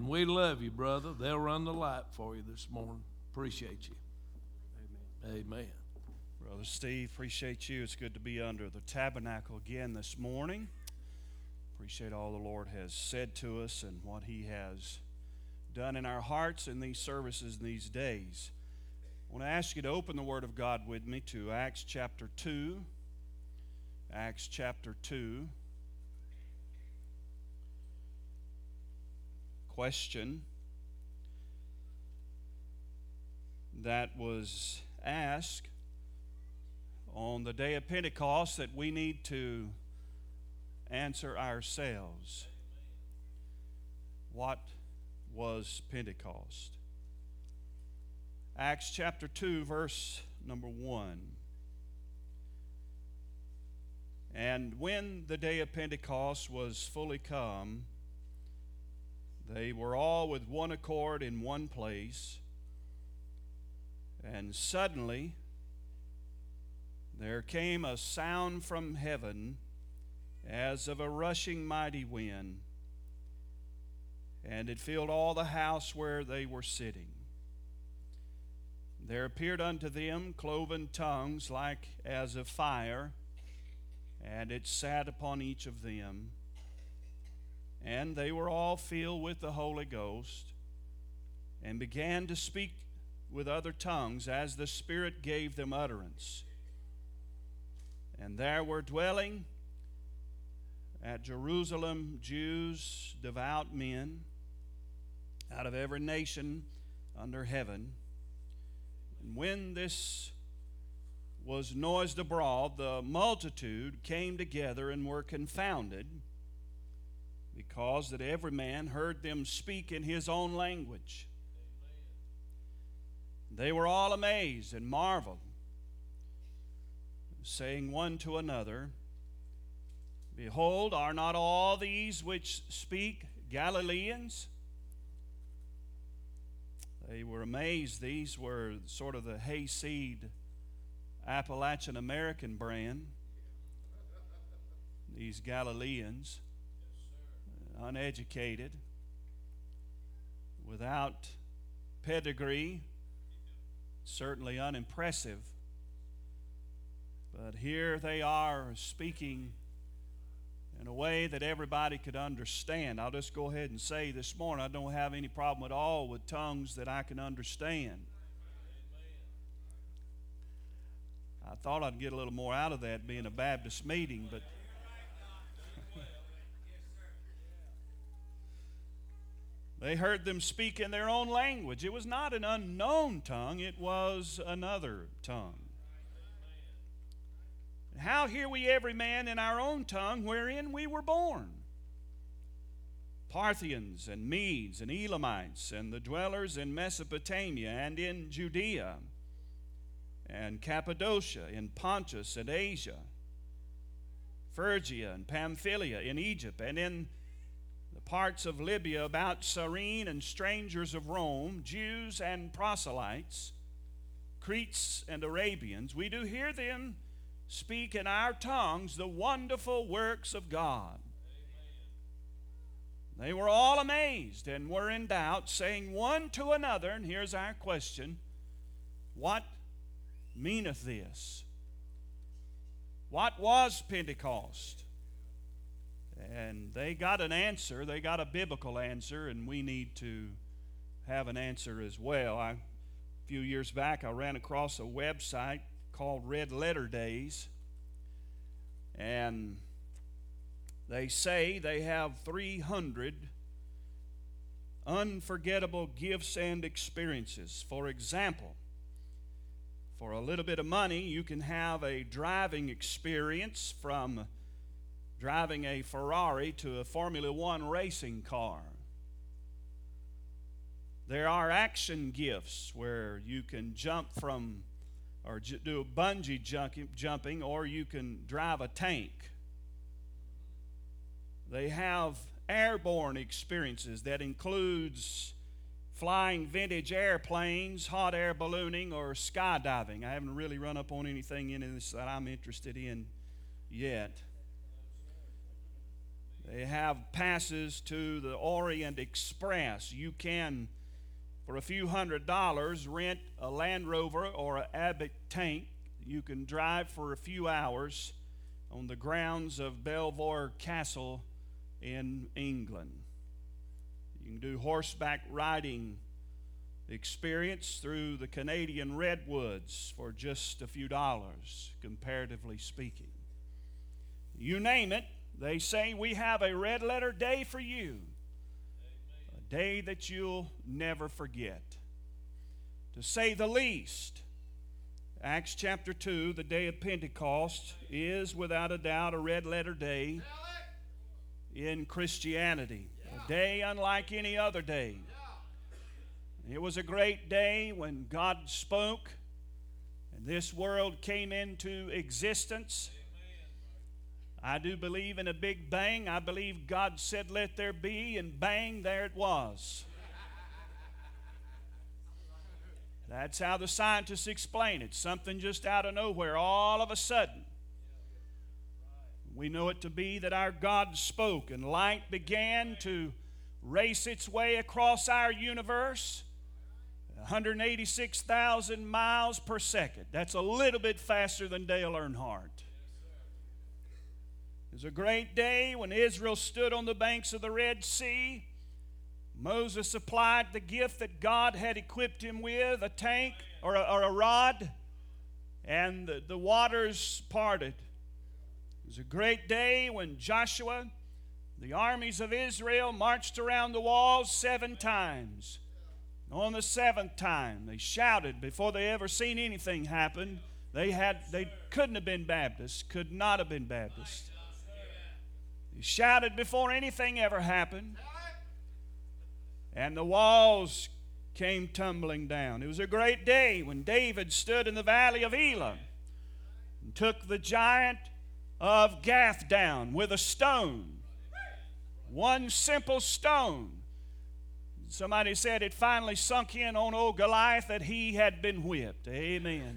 And we love you, brother. They'll run the light for you this morning. Appreciate you. Amen. Amen. Brother Steve, appreciate you. It's good to be under the tabernacle again this morning. Appreciate all the Lord has said to us and what He has done in our hearts in these services in these days. I want to ask you to open the Word of God with me to Acts chapter 2. Acts chapter 2. Question that was asked on the day of Pentecost that we need to answer ourselves. What was Pentecost? Acts chapter 2, verse number 1. And when the day of Pentecost was fully come, they were all with one accord in one place, and suddenly there came a sound from heaven as of a rushing mighty wind, and it filled all the house where they were sitting. There appeared unto them cloven tongues like as of fire, and it sat upon each of them. And they were all filled with the Holy Ghost, and began to speak with other tongues as the Spirit gave them utterance. And there were dwelling at Jerusalem Jews, devout men, out of every nation under heaven. And when this was noised abroad, the multitude came together and were confounded, because that every man heard them speak in his own language. They were all amazed and marveled, saying one to another, Behold, are not all these which speak Galileans? They were amazed. These were sort of the hayseed Appalachian American brand. These Galileans, uneducated, without pedigree, certainly unimpressive. But here they are speaking in a way that everybody could understand. I'll just go ahead and say this morning, I don't have any problem at all with tongues that I can understand. I thought I'd get a little more out of that being a Baptist meeting, but they heard them speak in their own language. It was not an unknown tongue, it was another tongue. How hear we every man in our own tongue wherein we were born? Parthians and Medes and Elamites and the dwellers in Mesopotamia and in Judea and Cappadocia, in Pontus and Asia, Phrygia and Pamphylia, in Egypt and in the parts of Libya about Cyrene, and strangers of Rome, Jews and proselytes, Cretes and Arabians, we do hear them speak in our tongues the wonderful works of God. Amen. They were all amazed and were in doubt, saying one to another, and here's our question, what meaneth this? What was Pentecost? And they got an answer. They got a biblical answer, and we need to have an answer as well. A few years back, I ran across a website called Red Letter Days, and they say they have 300 unforgettable gifts and experiences. For example, for a little bit of money, you can have a driving experience from driving a Ferrari to a Formula One racing car. There are action gifts where you can jump from or do bungee jumping, or you can drive a tank. They have airborne experiences that includes flying vintage airplanes, hot air ballooning, or skydiving. I haven't really run up on anything in this that I'm interested in yet. They have passes to the Orient Express. You can, for a few $100s, rent a Land Rover or an Abbott tank. You can drive for a few hours on the grounds of Belvoir Castle in England. You can do horseback riding experience through the Canadian redwoods for just a few dollars, comparatively speaking. You name it, they say we have a red letter day for you. A day that you'll never forget. To say the least, Acts chapter 2, the day of Pentecost, is without a doubt a red letter day in Christianity. A day unlike any other day. It was a great day when God spoke and this world came into existence. I do believe in a big bang. I believe God said, "Let there be," and bang, there it was. That's how the scientists explain it. Something just out of nowhere, all of a sudden. We know it to be that our God spoke, and light began to race its way across our universe, 186,000 miles per second. That's a little bit faster than Dale Earnhardt. It was a great day when Israel stood on the banks of the Red Sea. Moses applied the gift that God had equipped him with, a tank or a rod, and the waters parted. It was a great day when Joshua, the armies of Israel, marched around the walls 7 times. On the 7th time, they shouted before they ever seen anything happen. They couldn't have been Baptists, could not have been Baptists. They shouted before anything ever happened. And the walls came tumbling down. It was a great day when David stood in the valley of Elah and took the giant of Gath down with a stone. One simple stone. Somebody said it finally sunk in on old Goliath that he had been whipped. Amen.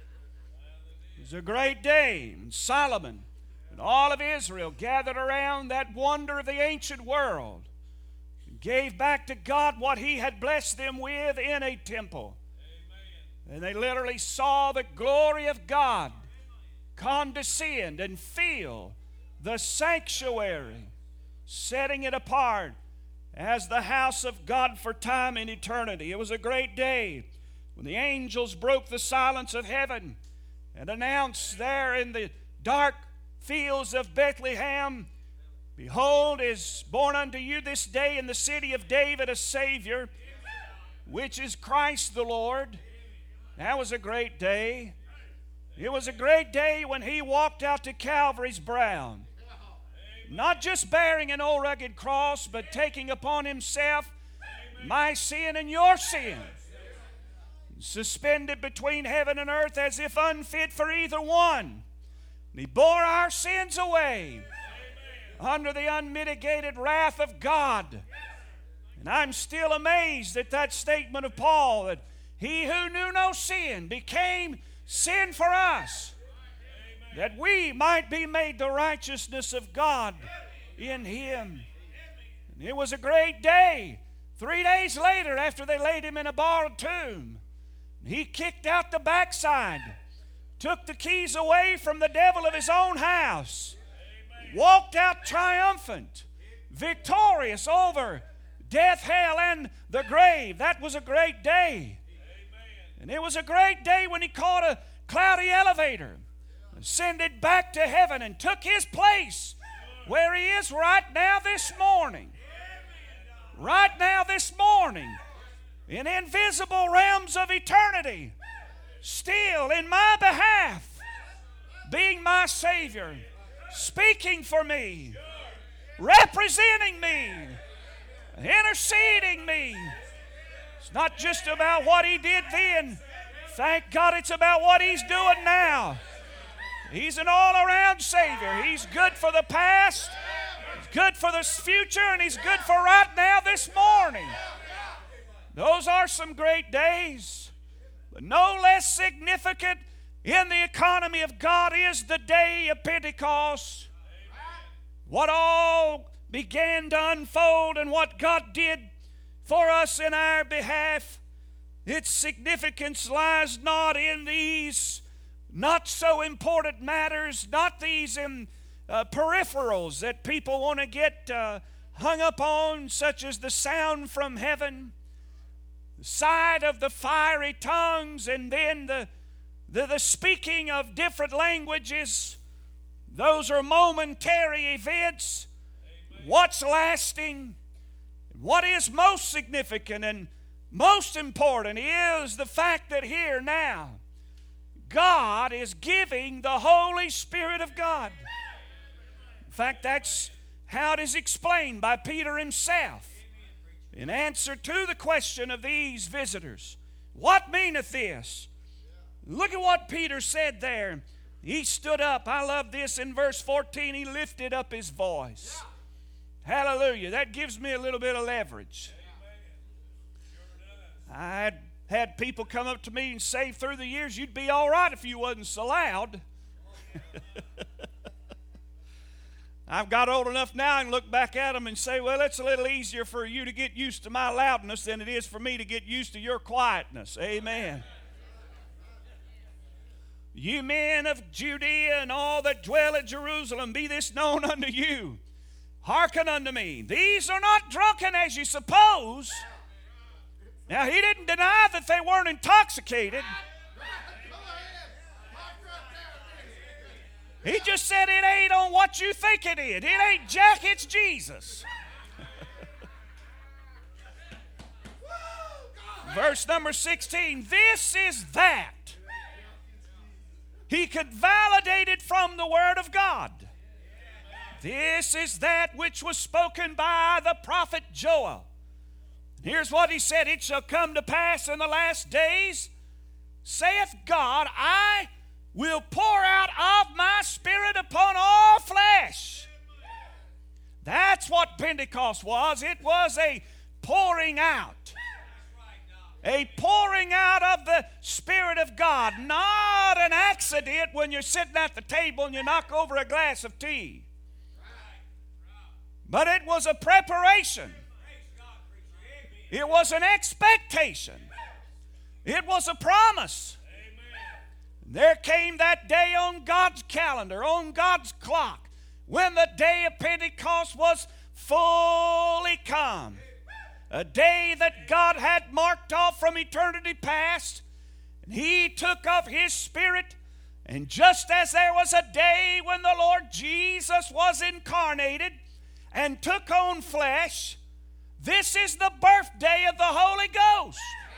It was a great day. And Solomon and all of Israel gathered around that wonder of the ancient world and gave back to God what he had blessed them with in a temple. Amen. And they literally saw the glory of God condescend and fill the sanctuary, setting it apart as the house of God for time and eternity. It was a great day when the angels broke the silence of heaven and announced there in the dark fields of Bethlehem, "Behold, is born unto you this day in the city of David a Savior, which is Christ the Lord." That was a great day. It was a great day when he walked out to Calvary's brow, not just bearing an old rugged cross, but taking upon himself my sin and your sin, suspended between heaven and earth as if unfit for either one. And he bore our sins away under the unmitigated wrath of God. And I'm still amazed at that statement of Paul, that he who knew no sin became sin for us, that we might be made the righteousness of God in him. And it was a great day. 3 days later, after they laid him in a borrowed tomb, he kicked out the backside, took the keys away from the devil of his own house, walked out triumphant, victorious over death, hell, and the grave. That was a great day. And it was a great day when he caught a cloudy elevator, ascended back to heaven, and took his place where he is right now this morning. Right now this morning, in invisible realms of eternity, still in my behalf, being my Savior, speaking for me, representing me, interceding me. It's not just about what he did then. Thank God it's about what he's doing now. He's an all-around Savior. He's good for the past, he's good for the future, and he's good for right now this morning. Those are some great days. But no less significant in the economy of God is the day of Pentecost. What all began to unfold and what God did for us in our behalf, its significance lies not in these not so important matters, not these peripherals that people want to get hung up on, such as the sound from heaven, the sight of the fiery tongues, and then the speaking of different languages. Those are momentary events. Amen. What's lasting, what is most significant and most important is the fact that here now, God is giving the Holy Spirit of God. In fact, that's how it is explained by Peter himself in answer to the question of these visitors. What meaneth this? Look at what Peter said there. He stood up. I love this in verse 14. He lifted up his voice. Hallelujah. That gives me a little bit of leverage. I had people come up to me and say through the years, you'd be all right if you wasn't so loud. I've got old enough now and look back at them and say, well, it's a little easier for you to get used to my loudness than it is for me to get used to your quietness. Amen. You men of Judea and all that dwell at Jerusalem, be this known unto you. Hearken unto me. These are not drunken as you suppose. Now, he didn't deny that they weren't intoxicated. He just said it ain't on what you think it is. It ain't Jack, it's Jesus. Verse number 16. This is that. He could validate it from the Word of God. This is that which was spoken by the prophet Joel. Here's what he said. It shall come to pass in the last days, saith God, I will pour out of my Spirit upon all flesh. That's what Pentecost was. It was a pouring out. A pouring out of the Spirit of God. Not an accident when you're sitting at the table and you knock over a glass of tea. But it was a preparation. It was an expectation. It was a promise. There came that day on God's calendar, on God's clock, when the day of Pentecost was fully come. A day that God had marked off from eternity past. And He took of His Spirit. And just as there was a day when the Lord Jesus was incarnated and took on flesh, this is the birthday of the Holy Ghost.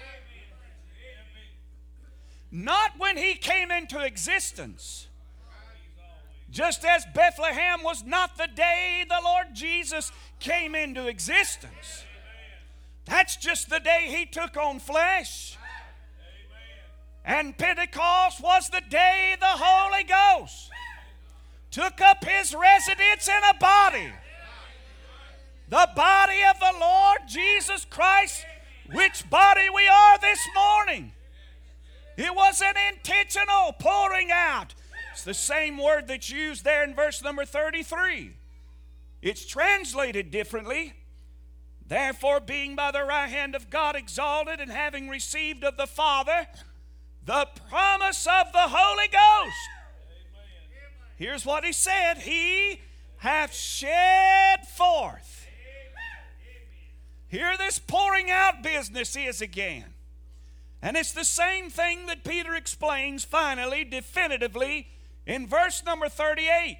Not when He came into existence. Just as Bethlehem was not the day the Lord Jesus came into existence. That's just the day He took on flesh. And Pentecost was the day the Holy Ghost took up His residence in a body. The body of the Lord Jesus Christ, which body we are this morning. It was an intentional pouring out. It's the same word that's used there in verse number 33. It's translated differently. Therefore, being by the right hand of God exalted, and having received of the Father the promise of the Holy Ghost. Here's what He said. He hath shed forth. Here this pouring out business is again. And it's the same thing that Peter explains finally, definitively, in verse number 38.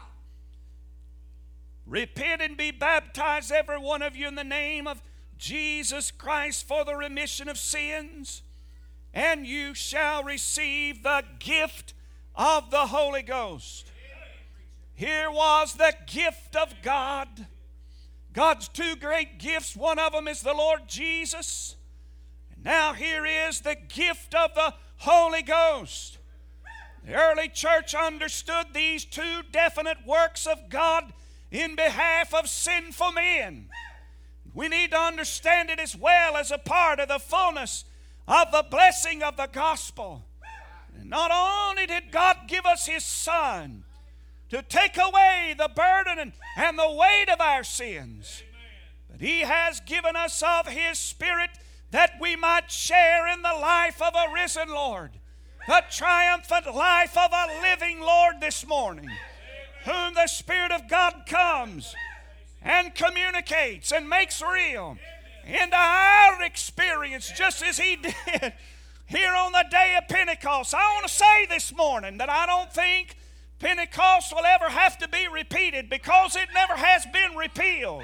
Repent and be baptized, every one of you, in the name of Jesus Christ for the remission of sins, and you shall receive the gift of the Holy Ghost. Here was the gift of God. God's two great gifts. One of them is the Lord Jesus. And now here is the gift of the Holy Ghost. The early church understood these two definite works of God in behalf of sinful men. We need to understand it as well as a part of the fullness of the blessing of the gospel. And not only did God give us His Son, to take away the burden and the weight of our sins. But He has given us of His Spirit that we might share in the life of a risen Lord, the triumphant life of a living Lord this morning, whom the Spirit of God comes and communicates and makes real into our experience, just as He did here on the day of Pentecost. I want to say this morning that I don't think Pentecost will ever have to be repeated, because it never has been repealed.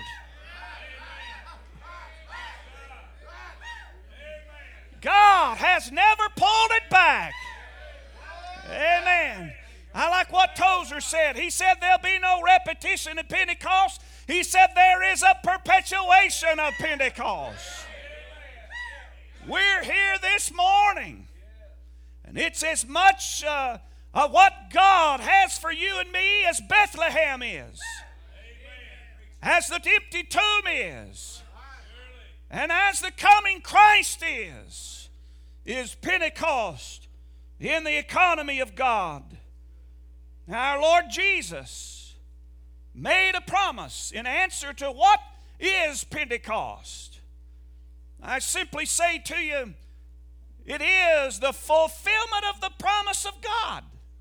God has never pulled it back. Amen. I like what Tozer said. He said there'll be no repetition of Pentecost. He said there is a perpetuation of Pentecost. We're here this morning, and it's as much of what God has for you and me as Bethlehem is, as the empty tomb is, and as the coming Christ is Pentecost in the economy of God. Now, our Lord Jesus made a promise in answer to what is Pentecost. I simply say to you, it is the fulfillment of the promise of God.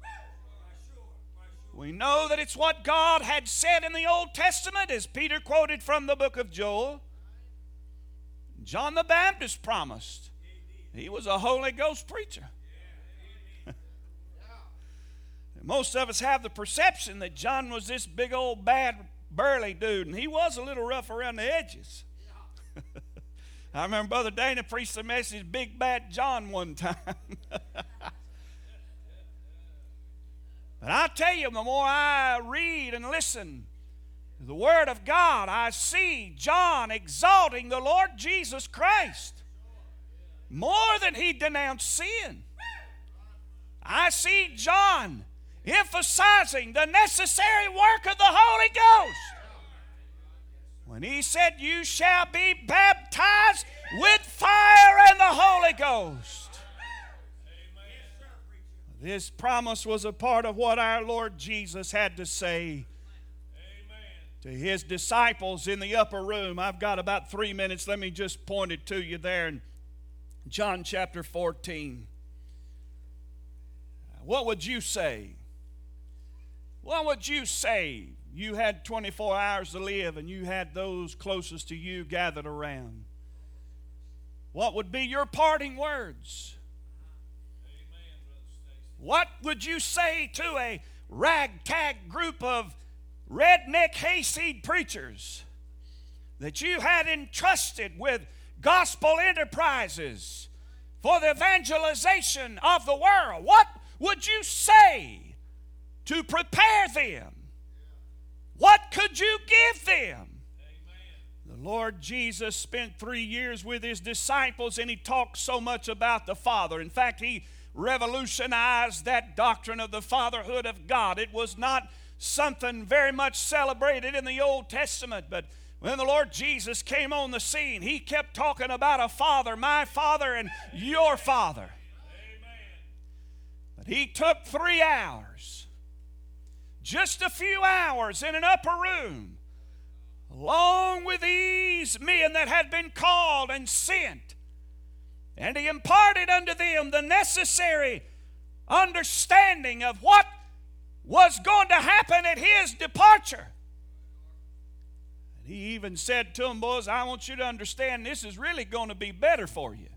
We know that it's what God had said in the Old Testament, as Peter quoted from the book of Joel. John the Baptist promised. He was a Holy Ghost preacher. Most of us have the perception that John was this big old bad burly dude, and he was a little rough around the edges. I remember Brother Dana preached the message, Big Bad John, one time. But I tell you, the more I read and listen to the Word of God, I see John exalting the Lord Jesus Christ more than he denounced sin. I see John emphasizing the necessary work of the Holy Ghost when he said, you shall be baptized with fire and the Holy Ghost. This promise was a part of what our Lord Jesus had to say to His disciples in the upper room. I've got about 3 minutes. Let me just point it to you there in John chapter 14. What would you say? What would you say? You had 24 hours to live, and you had those closest to you gathered around. What would be your parting words? What would you say to a ragtag group of redneck hayseed preachers that you had entrusted with gospel enterprises for the evangelization of the world? What would you say to prepare them? What could you give them? The Lord Jesus spent 3 years with His disciples, and He talked so much about the Father. In fact, He revolutionized that doctrine of the fatherhood of God. It was not something very much celebrated in the Old Testament, but when the Lord Jesus came on the scene, He kept talking about a father, my Father and your Father. But He took 3 hours, just a few hours in an upper room, along with these men that had been called and sent, and He imparted unto them the necessary understanding of what was going to happen at His departure. And He even said to them, boys, I want you to understand this is really going to be better for you.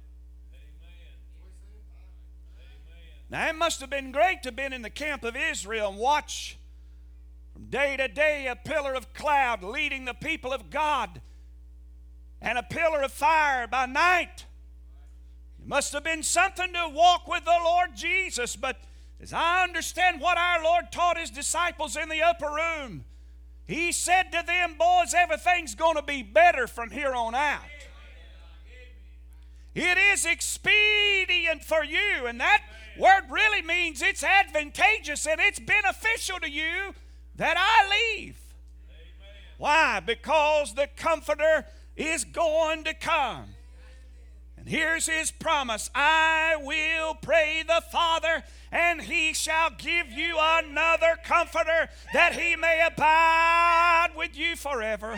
Now, it must have been great to have been in the camp of Israel and watch from day to day a pillar of cloud leading the people of God and a pillar of fire by night. It must have been something to walk with the Lord Jesus. But as I understand what our Lord taught His disciples in the upper room, He said to them, boys, everything's going to be better from here on out. It is expedient for you, and that word really means it's advantageous and it's beneficial to you that I leave. Why? Because the Comforter is going to come. And here's His promise. I will pray the Father, and He shall give you another Comforter, that He may abide with you forever.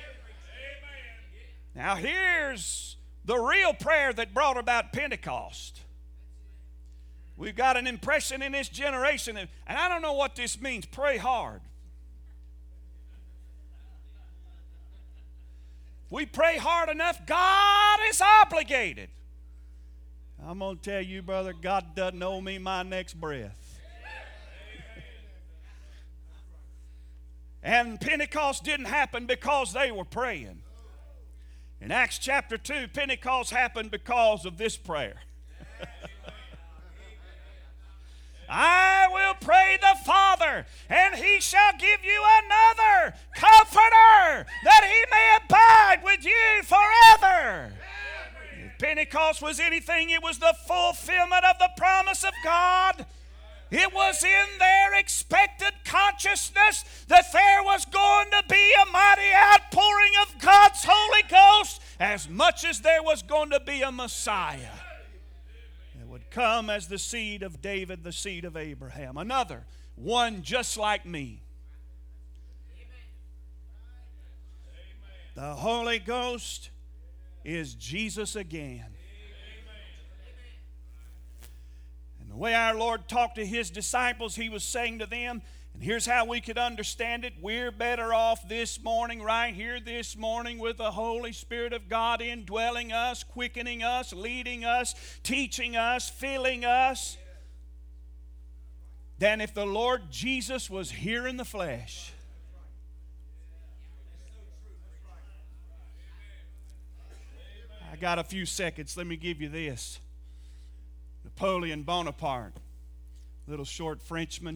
Now here's the real prayer that brought about Pentecost. We've got an impression in this generation, and I don't know what this means. Pray hard. If we pray hard enough, God is obligated. I'm going to tell you, brother, God doesn't owe me my next breath. And Pentecost didn't happen because they were praying. In Acts chapter 2, Pentecost happened because of this prayer. I will pray the Father, and He shall give you another Comforter, that He may abide with you forever. If Pentecost was anything, it was the fulfillment of the promise of God. It was in their expected consciousness that there was going to be a mighty outpouring of God's Holy Ghost, as much as there was going to be a Messiah. Would come as the seed of David, the seed of Abraham. Another, one just like me. The Holy Ghost is Jesus again. And the way our Lord talked to His disciples, He was saying to them, and here's how we could understand it. We're better off this morning, right here this morning, with the Holy Spirit of God indwelling us, quickening us, leading us, teaching us, filling us, than if the Lord Jesus was here in the flesh. I got a few seconds. Let me give you this. Napoleon Bonaparte, little short Frenchman.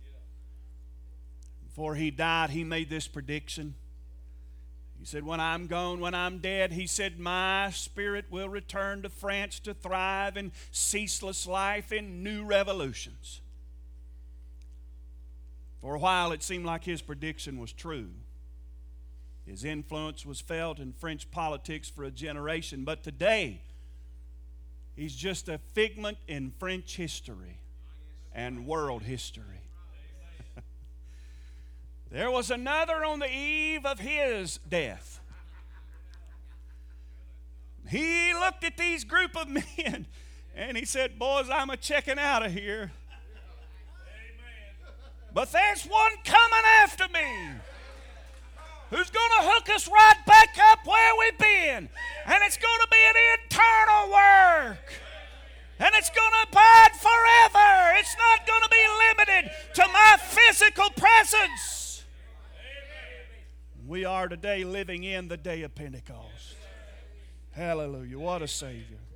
Before he died, he made this prediction. He said, when I'm gone, when I'm dead, he said, my spirit will return to France to thrive in ceaseless life in new revolutions. For a while, it seemed like his prediction was true. His influence was felt in French politics for a generation, but today, he's just a figment in French history and world history. There was another on the eve of his death. He looked at these group of men and he said, boys, I'm a-checking out of here. But there's one coming after me who's going to hook us right back up where we've been. And it's going to be an eternal work. And it's going to abide forever. It's not going to be limited to my physical presence. We are today living in the day of Pentecost. Hallelujah. What a Savior.